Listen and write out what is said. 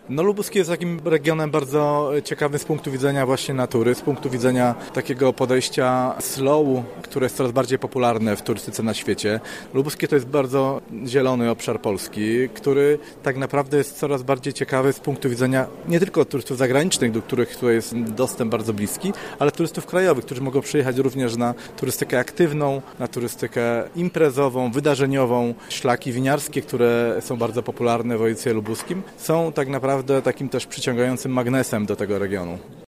No Lubuskie jest takim regionem bardzo ciekawym z punktu widzenia właśnie natury, z punktu widzenia takiego podejścia slow, które jest coraz bardziej popularne w turystyce na świecie. Lubuskie to jest bardzo zielony obszar Polski, który tak naprawdę jest coraz bardziej ciekawy z punktu widzenia nie tylko turystów zagranicznych, do których tutaj jest dostęp bardzo bliski, ale turystów krajowych, którzy mogą przyjechać również na turystykę aktywną, na turystykę imprezową, wydarzeniową. Szlaki winiarskie, które są bardzo popularne w województwie lubuskim, są tak naprawdę takim też przyciągającym magnesem do tego regionu.